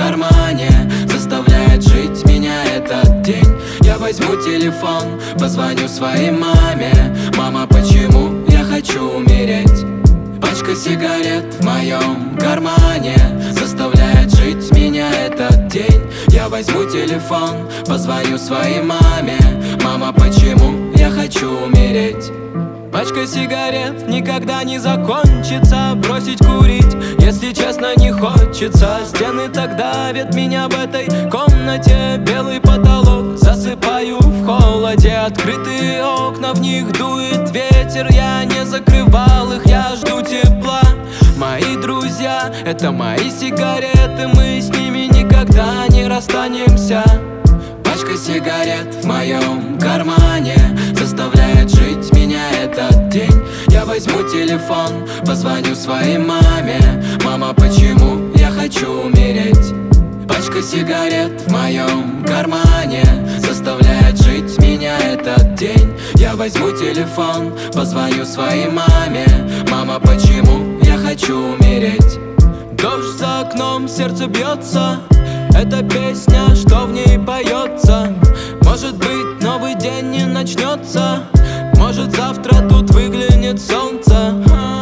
кармане заставляет жить меня этот день. Я возьму телефон, позвоню своей маме. Мама, почему я хочу умереть? Пачка сигарет в моем кармане заставляет жить меня этот день. Я возьму телефон, позвоню своей маме. Мама, почему я хочу умереть? Пачка сигарет никогда не закончится. Бросить курить, если честно, не хочется. Стены так давят меня в этой комнате. Белый потолок, засыпаю в холоде. Открытые окна, в них дует ветер. Я не закрывал их, я жду тепла. Мои друзья, это мои сигареты. Мы с ними никогда не расстанемся. Пачка сигарет в моем кармане заставляет жить меня этот день. Я возьму телефон, позвоню своей маме. Мама, почему я хочу умереть? Пачка сигарет в моем кармане заставляет жить меня этот день. Я возьму телефон, позвоню своей маме. Мама, почему я хочу умереть? Дождь за окном, сердце бьется. Это песня, что в ней поется. Может быть, новый день не начнется. Может, завтра тут выглянет солнце.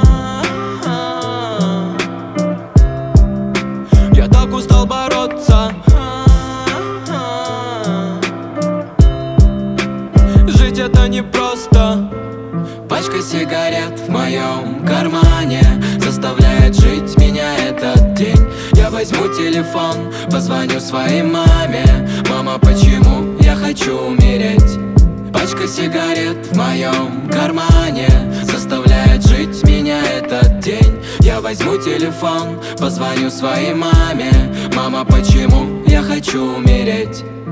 Я так устал бороться. Жить это непросто. Пачка сигарет в моем кармане заставляет жить меня этот день. Я возьму телефон, позвоню своей маме. Мама, почему я хочу умереть? Пачка сигарет в моем кармане заставляет жить меня этот день. Я возьму телефон, позвоню своей маме. Мама, почему я хочу умереть?